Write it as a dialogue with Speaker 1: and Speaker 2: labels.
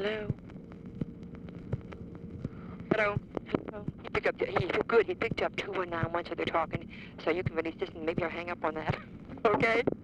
Speaker 1: Hello? Hello? Hello? He picked up, good, he picked up 219 once, so they're talking, so you can release this and maybe I'll hang up on that. Okay?